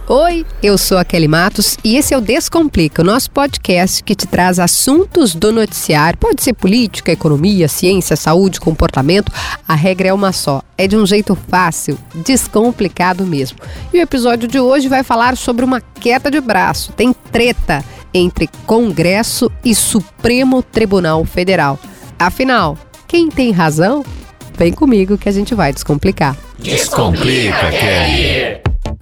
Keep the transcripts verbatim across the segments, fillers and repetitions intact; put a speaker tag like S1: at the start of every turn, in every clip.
S1: Oi, eu sou a Kelly Matos e esse é o Descomplica, o nosso podcast que te traz assuntos do noticiário. Pode ser política, economia, ciência, saúde, comportamento. A regra é uma só, é de um jeito fácil, descomplicado mesmo. E o episódio de hoje vai falar sobre uma queda de braço. Tem treta entre Congresso e Supremo Tribunal Federal. Afinal, quem tem razão? Vem comigo que a gente vai descomplicar.
S2: Descomplica, Kelly!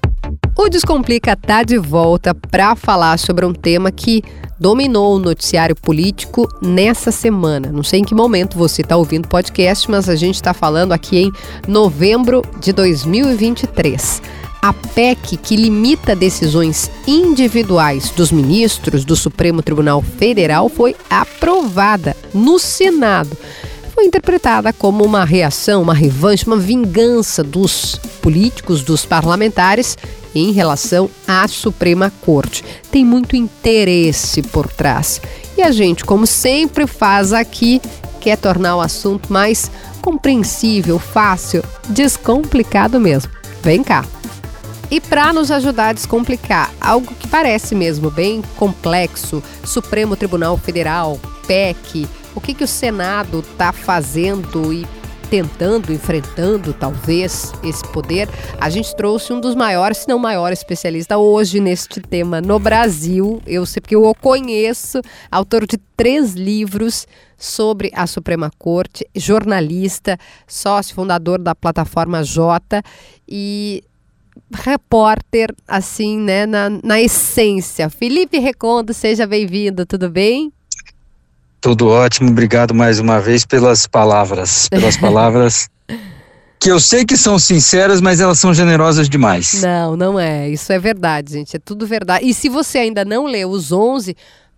S1: O Descomplica tá de volta para falar sobre um tema que dominou o noticiário político nessa semana. Não sei em que momento você está ouvindo o podcast, mas a gente está falando aqui em novembro de dois mil e vinte e três. A P E C que limita decisões individuais dos ministros do Supremo Tribunal Federal foi aprovada no Senado. Foi interpretada como uma reação, uma revanche, uma vingança dos políticos, dos parlamentares em relação à Suprema Corte. Tem muito interesse por trás. E a gente, como sempre faz aqui, quer tornar o assunto mais compreensível, fácil, descomplicado mesmo. Vem cá! E para nos ajudar a descomplicar algo que parece mesmo bem complexo, Supremo Tribunal Federal, P E C, o que, que o Senado está fazendo e tentando, enfrentando talvez esse poder, a gente trouxe um dos maiores, se não maior especialista hoje neste tema no Brasil. Eu sei porque eu o conheço, autor de três livros sobre a Suprema Corte, jornalista, sócio fundador da plataforma J e repórter, assim, né, na, na essência. Felipe Recondo, seja bem-vindo, tudo bem?
S3: Tudo ótimo, obrigado mais uma vez pelas palavras, pelas palavras que eu sei que são sinceras, mas elas são generosas demais.
S1: Não, não é, isso é verdade, gente, é tudo verdade. E se você ainda não leu os onze,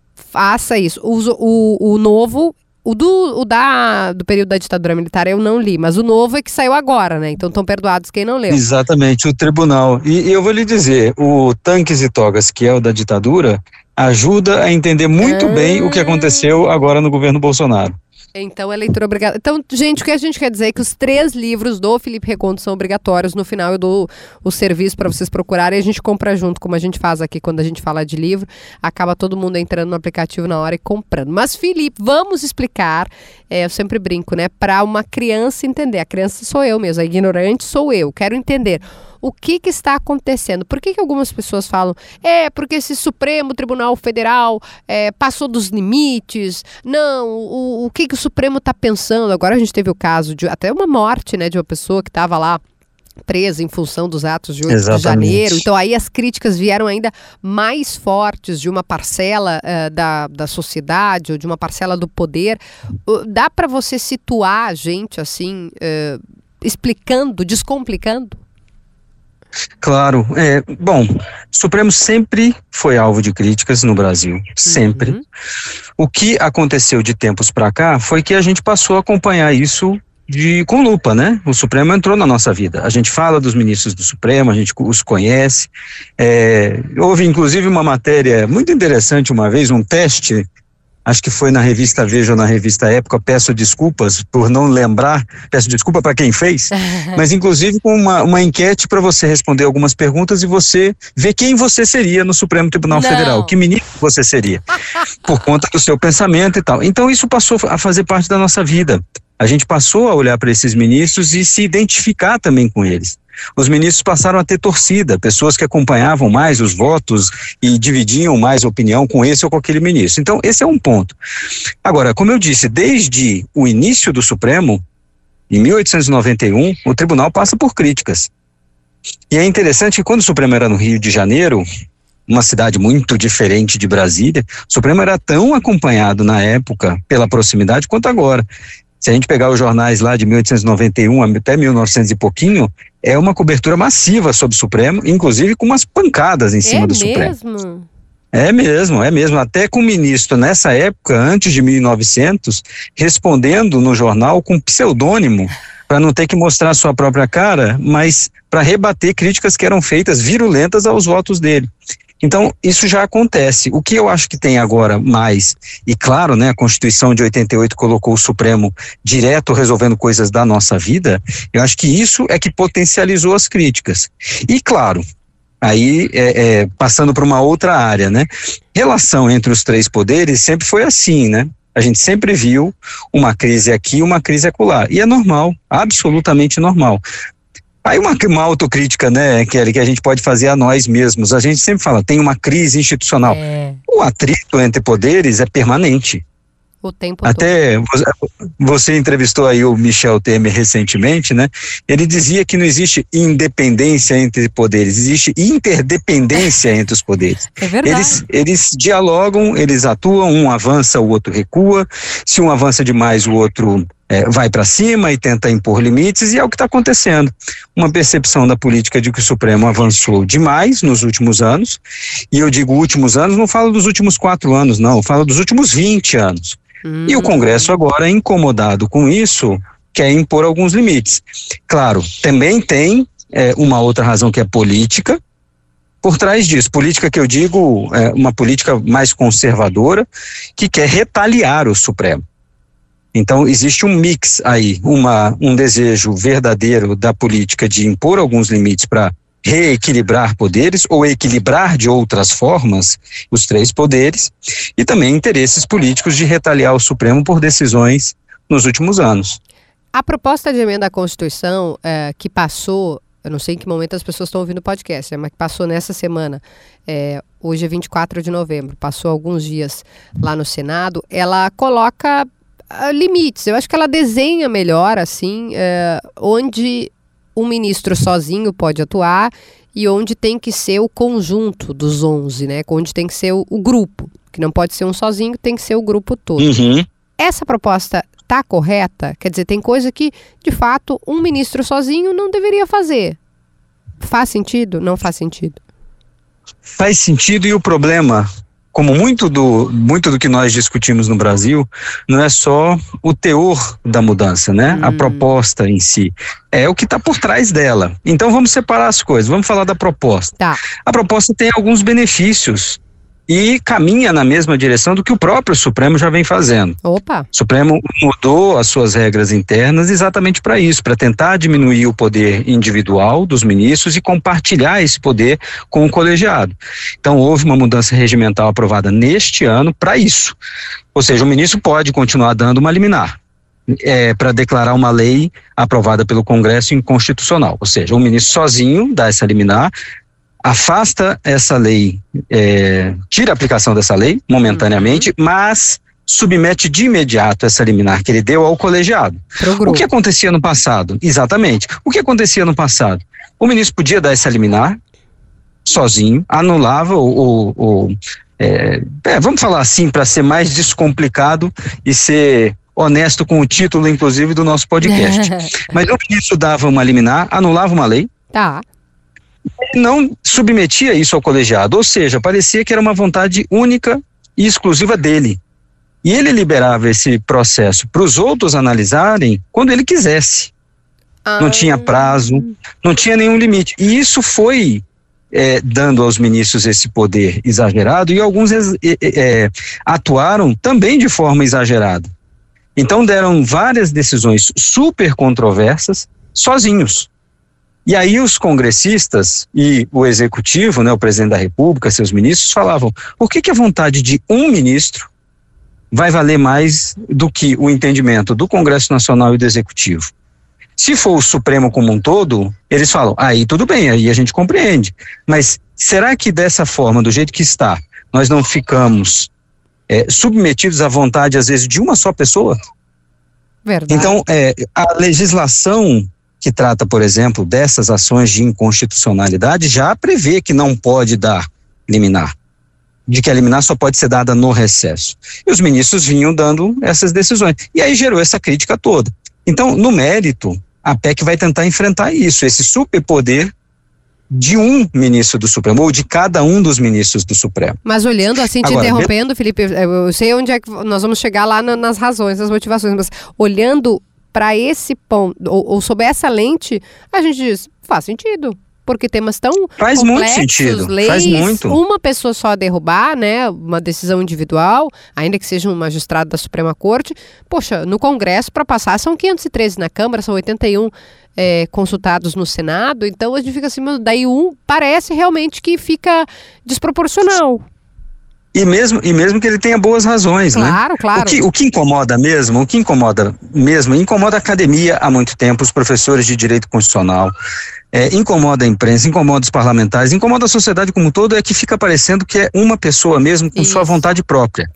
S1: faça isso. O, o, o novo, o, do, o da, do período da ditadura militar eu não li, mas o novo é que saiu agora, né? Então estão perdoados quem não leu.
S3: Exatamente, o tribunal. E, e eu vou lhe dizer, o Tanques e Togas, que é o da ditadura, ajuda a entender muito ah. bem o que aconteceu agora no governo Bolsonaro.
S1: Então é leitura obrigatória. Então, gente, o que a gente quer dizer é que os três livros do Felipe Recondo são obrigatórios. No final eu dou o serviço para vocês procurarem e a gente compra junto, como a gente faz aqui quando a gente fala de livro. Acaba todo mundo entrando no aplicativo na hora e comprando. Mas, Felipe, vamos explicar, é, eu sempre brinco, né, para uma criança entender. A criança sou eu mesmo, a ignorante sou eu. Quero entender o que, que está acontecendo. Por que, que algumas pessoas falam, é porque esse Supremo Tribunal Federal é, passou dos limites, não, o, o que, que o Supremo está pensando? Agora a gente teve o caso de até uma morte, né, de uma pessoa que estava lá presa em função dos atos de oito de janeiro. Então aí as críticas vieram ainda mais fortes de uma parcela uh, da, da sociedade ou de uma parcela do poder. Uh, dá para você situar a gente assim, uh, explicando, descomplicando?
S3: Claro, é, bom, o Supremo sempre foi alvo de críticas no Brasil, sempre. Uhum. O que aconteceu de tempos para cá foi que a gente passou a acompanhar isso de, com lupa, né? O Supremo entrou na nossa vida, a gente fala dos ministros do Supremo, a gente os conhece, é, houve inclusive uma matéria muito interessante uma vez, um teste, acho que foi na revista Veja ou na revista Época, peço desculpas por não lembrar, peço desculpa para quem fez, mas inclusive com uma, uma enquete para você responder algumas perguntas e você ver quem você seria no Supremo Tribunal não. Federal, que ministro você seria, por conta do seu pensamento e tal. Então isso passou a fazer parte da nossa vida. A gente passou a olhar para esses ministros e se identificar também com eles. Os ministros passaram a ter torcida, pessoas que acompanhavam mais os votos e dividiam mais a opinião com esse ou com aquele ministro. Então, esse é um ponto. Agora, como eu disse, desde o início do Supremo, em mil oitocentos e noventa e um, o tribunal passa por críticas. E é interessante que quando o Supremo era no Rio de Janeiro, uma cidade muito diferente de Brasília, o Supremo era tão acompanhado na época pela proximidade quanto agora. Se a gente pegar os jornais lá de mil oitocentos e noventa e um até mil e novecentos e pouquinho, é uma cobertura massiva sobre o Supremo, inclusive com umas pancadas em cima
S1: é
S3: do
S1: mesmo?
S3: Supremo. É mesmo, é mesmo. Até com o ministro, nessa época, antes de mil e novecentos, respondendo no jornal com pseudônimo, para não ter que mostrar sua própria cara, mas para rebater críticas que eram feitas virulentas aos votos dele. Então, isso já acontece. O que eu acho que tem agora mais, e claro, né, a Constituição de oitenta e oito colocou o Supremo direto resolvendo coisas da nossa vida, eu acho que isso é que potencializou as críticas. E claro, Aí, é, é, passando para uma outra área, né? Relação entre os três poderes sempre foi assim, né? A gente sempre viu uma crise aqui, uma crise acolá. E é normal, absolutamente normal. Aí uma, uma autocrítica, né, Kelly, que a gente pode fazer a nós mesmos. A gente sempre fala, tem uma crise institucional. É. O atrito entre poderes é permanente.
S1: O tempo
S3: Até todo. Você entrevistou aí o Michel Temer recentemente, né? Ele dizia que não existe independência entre poderes, existe interdependência entre os poderes.
S1: É verdade.
S3: Eles, eles dialogam, eles atuam, um avança, o outro recua. Se um avança demais, o outro é, vai para cima e tenta impor limites, e é o que está acontecendo. Uma percepção da política de que o Supremo avançou demais nos últimos anos, e eu digo últimos anos, não falo dos últimos quatro anos, não, eu falo dos últimos vinte anos. Hum. E o Congresso agora, incomodado com isso, quer impor alguns limites. Claro, também tem é, uma outra razão que é política por trás disso. Política que eu digo é uma política mais conservadora que quer retaliar o Supremo. Então existe um mix aí, uma, um desejo verdadeiro da política de impor alguns limites para reequilibrar poderes ou equilibrar de outras formas os três poderes, e também interesses políticos de retaliar o Supremo por decisões nos últimos anos.
S1: A proposta de emenda à Constituição é, que passou, eu não sei em que momento as pessoas estão ouvindo o podcast, né, mas que passou nessa semana, é, hoje é vinte e quatro de novembro, passou alguns dias lá no Senado, ela coloca uh, limites, eu acho que ela desenha melhor, assim, é, onde um ministro sozinho pode atuar e onde tem que ser o conjunto dos onze, né? Onde tem que ser o, o grupo, que não pode ser um sozinho, tem que ser o grupo todo.
S3: Uhum.
S1: Essa proposta está correta? Quer dizer, tem coisa que, de fato, um ministro sozinho não deveria fazer. Faz sentido? Não faz sentido?
S3: Faz sentido, e o problema, como muito do, muito do que nós discutimos no Brasil, não é só o teor da mudança, né? Hum. A proposta em si. É o que está por trás dela. Então vamos separar as coisas, vamos falar da proposta.
S1: Tá.
S3: A proposta tem alguns benefícios e caminha na mesma direção do que o próprio Supremo já vem fazendo.
S1: Opa.
S3: O Supremo mudou as suas regras internas exatamente para isso, para tentar diminuir o poder individual dos ministros e compartilhar esse poder com o colegiado. Então houve uma mudança regimental aprovada neste ano para isso. Ou seja, o ministro pode continuar dando uma liminar é, para declarar uma lei aprovada pelo Congresso inconstitucional. Ou seja, o ministro sozinho dá essa liminar, afasta essa lei, é, tira a aplicação dessa lei momentaneamente, uhum. mas submete de imediato essa liminar que ele deu ao colegiado. O que acontecia no passado? Exatamente. O que acontecia no passado? O ministro podia dar essa liminar sozinho, anulava o... o, o é, é, vamos falar assim para ser mais descomplicado e ser honesto com o título, inclusive, do nosso podcast. Mas o ministro dava uma liminar, anulava uma lei.
S1: Tá.
S3: E não submetia isso ao colegiado, ou seja, parecia que era uma vontade única e exclusiva dele. E ele liberava esse processo para os outros analisarem quando ele quisesse. Ah. Não tinha prazo, não tinha nenhum limite. E isso foi é, dando aos ministros esse poder exagerado, e alguns é, é, atuaram também de forma exagerada. Então deram várias decisões super controversas sozinhos. E aí os congressistas e o executivo, né, o presidente da República, seus ministros, falavam: por que que a vontade de um ministro vai valer mais do que o entendimento do Congresso Nacional e do Executivo? Se for o Supremo como um todo, eles falam, aí tudo bem, aí a gente compreende. Mas será que dessa forma, do jeito que está, nós não ficamos é, submetidos à vontade, às vezes, de uma só pessoa?
S1: Verdade.
S3: Então, é, a legislação que trata, por exemplo, dessas ações de inconstitucionalidade, já prevê que não pode dar liminar, de que a liminar só pode ser dada no recesso. E os ministros vinham dando essas decisões. E aí gerou essa crítica toda. Então, no mérito, a P E C vai tentar enfrentar isso, esse superpoder de um ministro do Supremo, ou de cada um dos ministros do Supremo.
S1: Mas olhando assim, te Agora, interrompendo, me... Felipe, eu sei onde é que nós vamos chegar lá na, nas razões, nas motivações, mas olhando para esse ponto, ou, ou sob essa lente, a gente diz, faz sentido. porque temas tão
S3: faz
S1: complexos,
S3: muito sentido,
S1: leis,
S3: faz muito.
S1: uma pessoa só derrubar, né, uma decisão individual, ainda que seja um magistrado da Suprema Corte, poxa, no Congresso para passar são quinhentos e treze na Câmara, são oitenta e um é, consultados no Senado, então a gente fica assim, daí um parece realmente que fica desproporcional.
S3: E mesmo, e mesmo que ele tenha boas razões,
S1: claro,
S3: né?
S1: Claro, claro.
S3: O que, o que incomoda mesmo, o que incomoda mesmo, incomoda a academia há muito tempo, os professores de direito constitucional, é, incomoda a imprensa, incomoda os parlamentares, incomoda a sociedade como um todo, é que fica parecendo que é uma pessoa mesmo com
S1: isso.
S3: sua vontade própria.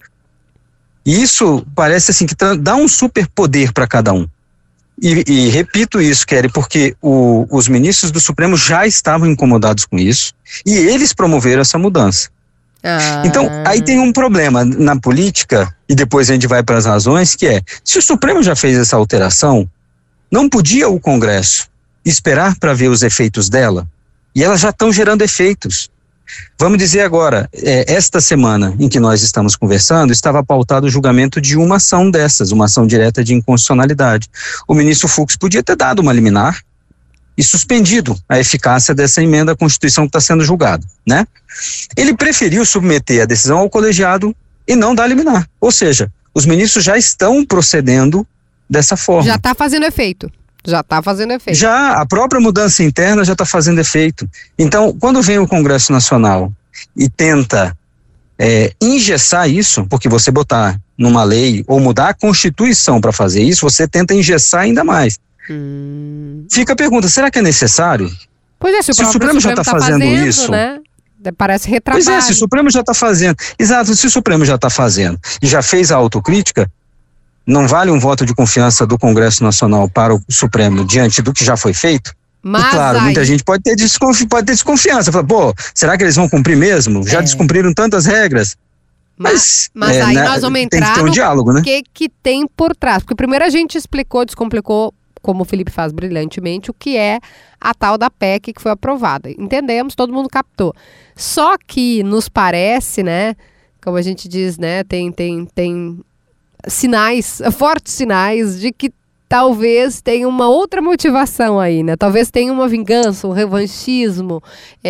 S3: E isso parece assim que dá um superpoder para cada um. E, e repito isso, Kelly, porque o, os ministros do Supremo já estavam incomodados com isso e eles promoveram essa mudança.
S1: Ah.
S3: Então, aí tem um problema na política, e depois a gente vai para as razões, que é, se o Supremo já fez essa alteração, não podia o Congresso esperar para ver os efeitos dela? E elas já estão gerando efeitos. Vamos dizer agora, é, esta semana em que nós estamos conversando, estava pautado o julgamento de uma ação dessas, uma ação direta de inconstitucionalidade. O ministro Fux podia ter dado uma liminar e suspendido a eficácia dessa emenda à Constituição que está sendo julgada, né? Ele preferiu submeter a decisão ao colegiado e não dar liminar. Ou seja, os ministros já estão procedendo dessa forma.
S1: Já está fazendo efeito. Já está fazendo efeito.
S3: Já, a própria mudança interna já está fazendo efeito. Então, quando vem o Congresso Nacional e tenta é, engessar isso, porque você botar numa lei ou mudar a Constituição para fazer isso, você tenta engessar ainda mais. Hum. Fica a pergunta, será que é necessário?
S1: Pois é, se o,
S3: se o Supremo, Supremo já está tá fazendo, fazendo isso,
S1: né? Parece retrabalho.
S3: Pois é, se o Supremo já está fazendo, exato, se o Supremo já está fazendo e já fez a autocrítica, não vale um voto de confiança do Congresso Nacional para o Supremo diante do que já foi feito? Mas e claro, aí... muita gente pode ter, desconfi- pode ter desconfiança, fala, pô, será que eles vão cumprir mesmo? Já é. descumpriram tantas regras.
S1: Mas, mas é, aí né, nós vamos entrar
S3: tem que ter um
S1: no
S3: diálogo, né?
S1: que, que tem por trás, porque primeiro a gente explicou, descomplicou, como o Felipe faz brilhantemente, o que é a tal da P E C que foi aprovada. Entendemos, todo mundo captou. Só que nos parece, né, como a gente diz, né, tem, tem, tem sinais, fortes sinais de que talvez tenha uma outra motivação aí, né? Talvez tenha uma vingança, um revanchismo,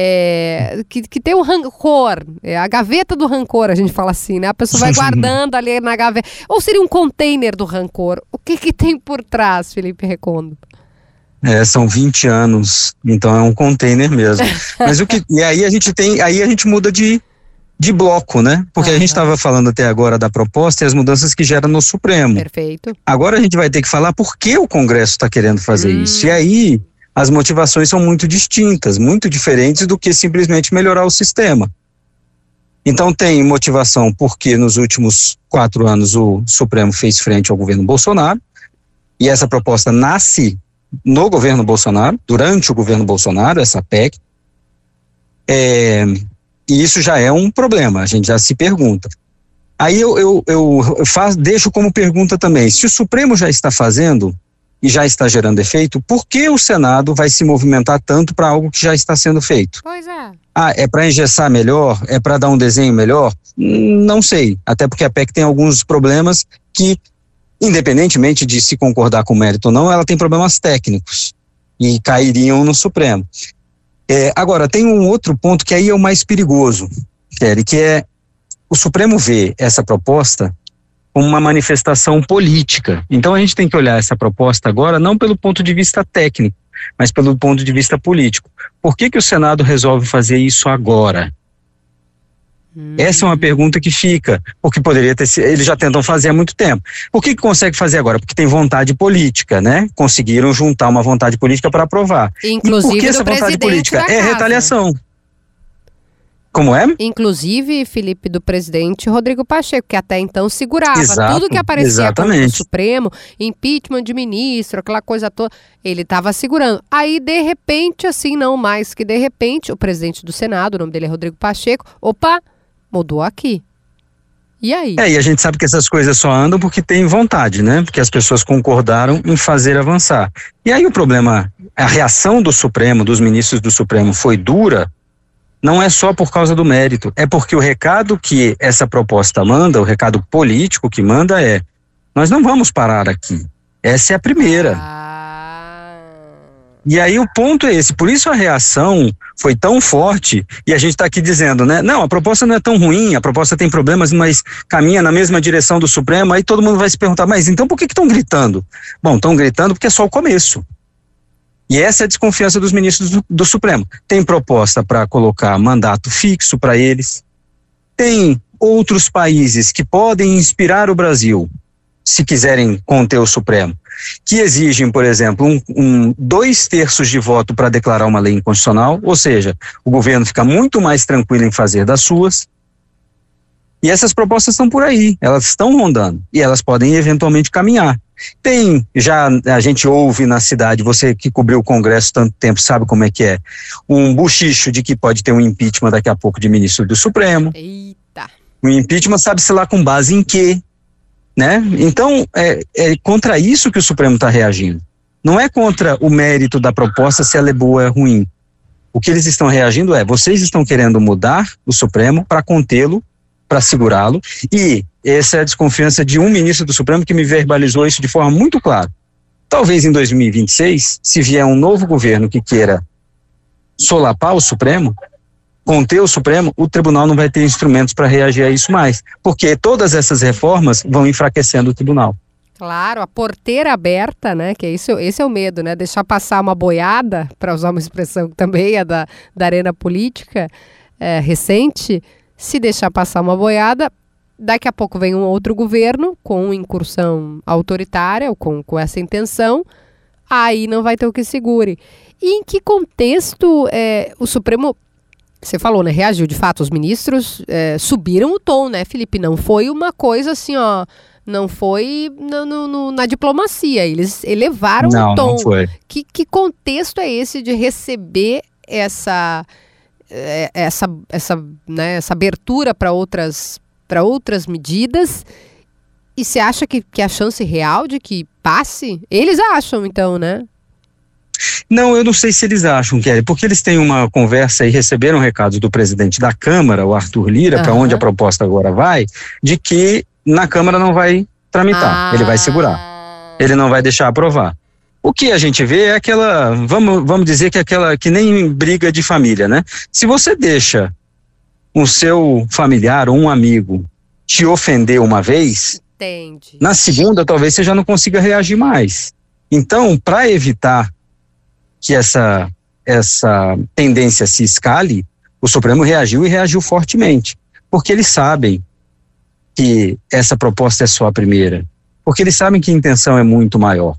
S1: é, que, que tem um rancor, é, a gaveta do rancor, a gente fala assim, né? A pessoa vai guardando ali na gaveta, ou seria um container do rancor. O que que tem por trás, Felipe Recondo?
S3: É, são vinte anos, então é um container mesmo. Mas o que, e aí a gente tem, aí a gente muda de de bloco, né? Porque uhum. a gente estava falando até agora da proposta e as mudanças que gera no Supremo.
S1: Perfeito.
S3: Agora a gente vai ter que falar por que o Congresso está querendo fazer hum. isso. E aí as motivações são muito distintas, muito diferentes do que simplesmente melhorar o sistema. Então tem motivação porque nos últimos quatro anos o Supremo fez frente ao governo Bolsonaro e essa proposta nasce no governo Bolsonaro, durante o governo Bolsonaro, essa P E C. É... E isso já é um problema, a gente já se pergunta. Aí eu, eu, eu faz, deixo como pergunta também, se o Supremo já está fazendo e já está gerando efeito, por que o Senado vai se movimentar tanto para algo que já está sendo feito?
S1: Pois é.
S3: Ah, é para engessar melhor? É para dar um desenho melhor? Não sei, até porque a P E C tem alguns problemas que, independentemente de se concordar com o mérito ou não, ela tem problemas técnicos e cairiam no Supremo. É, agora, tem um outro ponto que aí é o mais perigoso, Kelly, que é o Supremo vê essa proposta como uma manifestação política. Então a gente tem que olhar essa proposta agora não pelo ponto de vista técnico, mas pelo ponto de vista político. Por que que o Senado resolve fazer isso agora? Hum. Essa é uma pergunta que fica, porque poderia ter sido, eles já tentam fazer há muito tempo. Por que que consegue fazer agora? Porque tem vontade política, né? Conseguiram juntar uma vontade política para aprovar.
S1: Inclusive,
S3: e por que essa vontade política? É retaliação. Como é?
S1: Inclusive, Felipe, do presidente Rodrigo Pacheco, que até então segurava
S3: Exato,
S1: tudo que aparecia no Supremo, impeachment de ministro, aquela coisa toda, ele estava segurando. Aí, de repente, assim, não mais que de repente, o presidente do Senado, o nome dele é Rodrigo Pacheco, opa, mudou aqui. E aí?
S3: É, e a gente sabe que essas coisas só andam porque tem vontade, né? Porque as pessoas concordaram em fazer avançar. E aí o problema, a reação do Supremo, dos ministros do Supremo foi dura, não é só por causa do mérito, é porque o recado que essa proposta manda, o recado político que manda é, nós não vamos parar aqui, essa é a primeira.
S1: Ah.
S3: E aí o ponto é esse, por isso a reação foi tão forte, e a gente está aqui dizendo, né, não, a proposta não é tão ruim, a proposta tem problemas, mas caminha na mesma direção do Supremo, aí todo mundo vai se perguntar, mas então por que estão gritando? Bom, estão gritando porque é só o começo. E essa é a desconfiança dos ministros do, do Supremo. Tem proposta para colocar mandato fixo para eles, tem outros países que podem inspirar o Brasil, se quiserem conter o Supremo, que exigem, por exemplo, um, um, dois terços de voto para declarar uma lei inconstitucional, ou seja, o governo fica muito mais tranquilo em fazer das suas. E essas propostas estão por aí, elas estão rondando e elas podem eventualmente caminhar. Tem, já a gente ouve na cidade, você que cobriu o Congresso tanto tempo sabe como é que é, um buchicho de que pode ter um impeachment daqui a pouco de ministro do Supremo.
S1: Eita.
S3: O impeachment sabe-se lá com base em quê? Né? Então, é, é contra isso que o Supremo está reagindo. Não é contra o mérito da proposta, se ela é boa ou é ruim. O que eles estão reagindo é, vocês estão querendo mudar o Supremo para contê-lo, para segurá-lo, e essa é a desconfiança de um ministro do Supremo que me verbalizou isso de forma muito clara. Talvez em dois mil e vinte e seis, se vier um novo governo que queira solapar o Supremo, conter o Supremo, o tribunal não vai ter instrumentos para reagir a isso mais, porque todas essas reformas vão enfraquecendo o tribunal.
S1: Claro, a porteira aberta, né, que é isso, esse é o medo, né, deixar passar uma boiada, para usar uma expressão que também é da, da arena política é, recente, se deixar passar uma boiada, daqui a pouco vem um outro governo com incursão autoritária, ou com, com essa intenção, aí não vai ter o que segure. E em que contexto é, o Supremo... Você falou, né? Reagiu. De fato, os ministros é, subiram o tom, né, Felipe? Não foi uma coisa assim, ó... Não foi no, no, no, na diplomacia. Eles elevaram
S3: não,
S1: o tom.
S3: Não foi.
S1: Que, que contexto é esse de receber essa... essa, essa, né, essa abertura para outras, para outras medidas? E você acha que, que a chance real de que passe? Eles acham, então, né?
S3: Não, eu não sei se eles acham, Kelly, porque eles têm uma conversa e receberam recados do presidente da Câmara, o Arthur Lira, uhum. para onde a proposta agora vai, de que na Câmara não vai tramitar, ah. ele vai segurar, ele não vai deixar aprovar. O que a gente vê é aquela, vamos, vamos dizer que é aquela, que nem briga de família, né? Se você deixa o seu familiar ou um amigo te ofender uma vez,
S1: Entendi.
S3: na segunda talvez você já não consiga reagir mais. Então, para evitar que essa, essa tendência se escale, o Supremo reagiu e reagiu fortemente, porque eles sabem que essa proposta é só a primeira, porque eles sabem que a intenção é muito maior.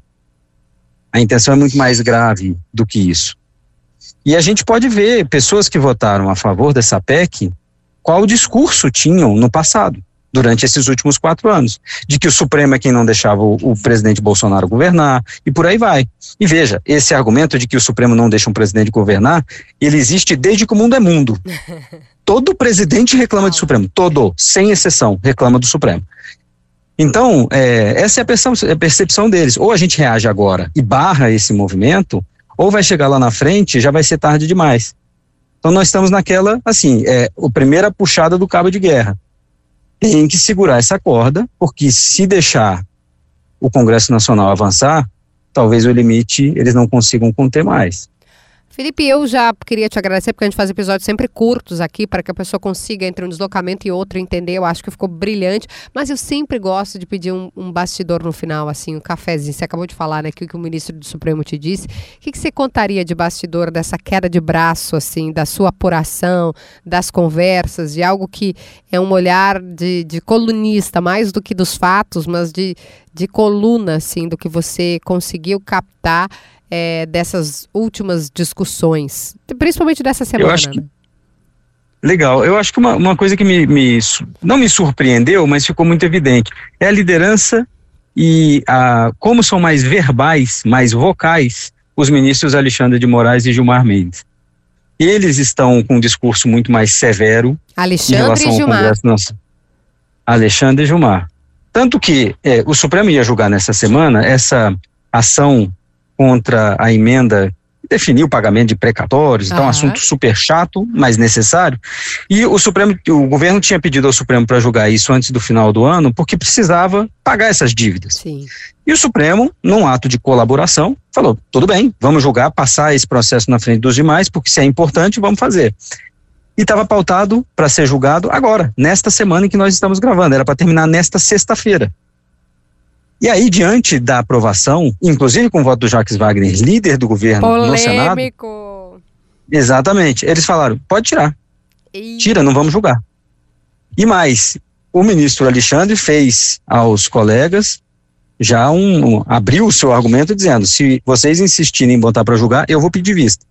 S3: A intenção é muito mais grave do que isso. E a gente pode ver pessoas que votaram a favor dessa P E C, qual discurso tinham no passado, durante esses últimos quatro anos, de que o Supremo é quem não deixava o, o presidente Bolsonaro governar, e por aí vai. E veja, esse argumento de que o Supremo não deixa um presidente governar, ele existe desde que o mundo é mundo. Todo presidente reclama do Supremo, todo, sem exceção, reclama do Supremo. Então, é, essa é a percepção, a percepção deles. Ou a gente reage agora e barra esse movimento, ou vai chegar lá na frente e já vai ser tarde demais. Então nós estamos naquela, assim, é a primeira puxada do cabo de guerra. Tem que segurar essa corda, porque se deixar o Congresso Nacional avançar, talvez o limite eles não consigam conter mais.
S1: Felipe, eu já queria te agradecer, porque a gente faz episódios sempre curtos aqui, para que a pessoa consiga, entre um deslocamento e outro, entender. Eu acho que ficou brilhante, mas eu sempre gosto de pedir um, um bastidor no final, assim, um cafezinho. Você acabou de falar, né, que o que o ministro do Supremo te disse. O que, que você contaria de bastidor dessa queda de braço, assim, da sua apuração, das conversas, de algo que é um olhar de, de colunista, mais do que dos fatos, mas de, de coluna, assim, do que você conseguiu captar É, dessas últimas discussões, principalmente dessa semana.
S3: Eu acho que, legal, eu acho que uma, uma coisa que me, me, não me surpreendeu, mas ficou muito evidente, é a liderança e a, como são mais verbais, mais vocais, os ministros Alexandre de Moraes e Gilmar Mendes. Eles estão com um discurso muito mais severo
S1: Alexandre
S3: em relação
S1: e
S3: ao
S1: Gilmar.
S3: Congresso Nacional. Alexandre e Gilmar. Tanto que é, o Supremo ia julgar nessa semana essa ação contra a emenda definir o pagamento de precatórios, então
S1: Aham.
S3: um assunto super chato, mas necessário. E o Supremo, o governo tinha pedido ao Supremo para julgar isso antes do final do ano, porque precisava pagar essas dívidas.
S1: Sim.
S3: E o Supremo, num ato de colaboração, falou, tudo bem, vamos julgar, passar esse processo na frente dos demais, porque se é importante, vamos fazer. E estava pautado para ser julgado agora, nesta semana em que nós estamos gravando, era para terminar nesta sexta-feira. E aí, diante da aprovação, inclusive com o voto do Jacques Wagner, líder do governo no Senado,
S1: Polêmico.
S3: exatamente, eles falaram, pode tirar,
S1: E...
S3: tira, não vamos julgar. E mais, o ministro Alexandre fez aos colegas já um, um abriu o seu argumento dizendo, se vocês insistirem em botar para julgar, eu vou pedir vista.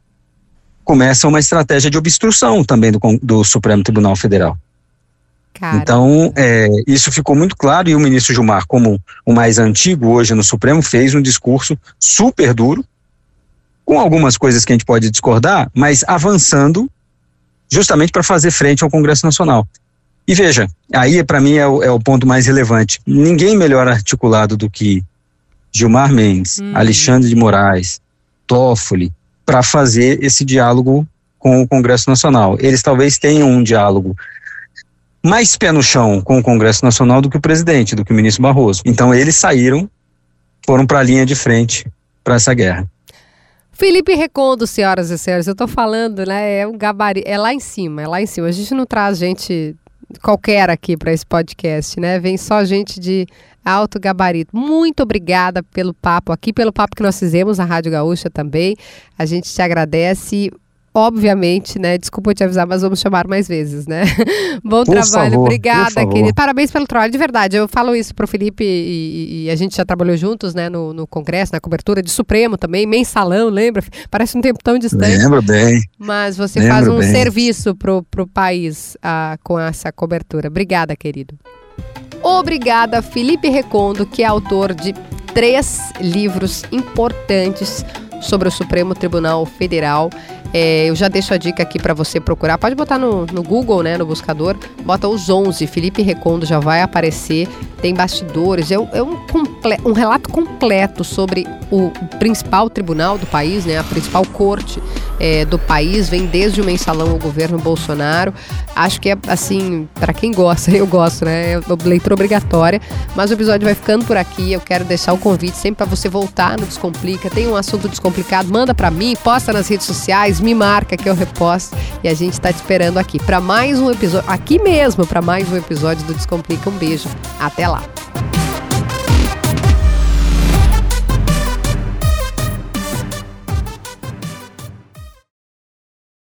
S3: Começa uma estratégia de obstrução também do, do Supremo Tribunal Federal.
S1: Cara.
S3: Então, é, isso ficou muito claro, e o ministro Gilmar, como o mais antigo hoje no Supremo, fez um discurso super duro, com algumas coisas que a gente pode discordar, mas avançando justamente para fazer frente ao Congresso Nacional. E veja, aí para mim é o, é o ponto mais relevante. Ninguém melhor articulado do que Gilmar Mendes, hum. Alexandre de Moraes, Toffoli, para fazer esse diálogo com o Congresso Nacional. Eles talvez tenham um diálogo mais pé no chão com o Congresso Nacional do que o presidente, do que o ministro Barroso. Então eles saíram, foram para a linha de frente para essa guerra.
S1: Felipe Recondo, senhoras e senhores, eu tô falando, né, é um gabarito, é lá em cima, é lá em cima. A gente não traz gente qualquer aqui para esse podcast, né, vem só gente de alto gabarito. Muito obrigada pelo papo aqui, pelo papo que nós fizemos na Rádio Gaúcha também. A gente te agradece. Obviamente, né? Desculpa te avisar, mas vamos chamar mais vezes, né? Bom
S3: por
S1: trabalho,
S3: favor,
S1: obrigada, querido. Parabéns pelo trabalho, de verdade. Eu falo isso pro Felipe e, e a gente já trabalhou juntos, né? No, no Congresso, na cobertura de Supremo também, mensalão, lembra? Parece um tempo tão distante.
S3: Lembro bem.
S1: Mas você
S3: Lembro
S1: faz um
S3: bem.
S1: serviço pro, pro país ah, com essa cobertura. Obrigada, querido. Obrigada, Felipe Recondo, que é autor de três livros importantes sobre o Supremo Tribunal Federal. É, eu já deixo a dica aqui para você procurar. Pode botar no, no Google, né, no buscador. Bota os onze. Felipe Recondo já vai aparecer. Tem bastidores. É, é um, comple- um relato completo sobre o principal tribunal do país, né, a principal corte é, do país. Vem desde o mensalão ao governo Bolsonaro. Acho que é, assim, para quem gosta, eu gosto, né? É leitura obrigatória. Mas o episódio vai ficando por aqui. Eu quero deixar o convite sempre para você voltar no Descomplica. Tem um assunto descomplicado, manda para mim, posta nas redes sociais, me marca que eu reposto e a gente está te esperando aqui para mais um episódio, aqui mesmo, para mais um episódio do Descomplica. Um beijo, até lá.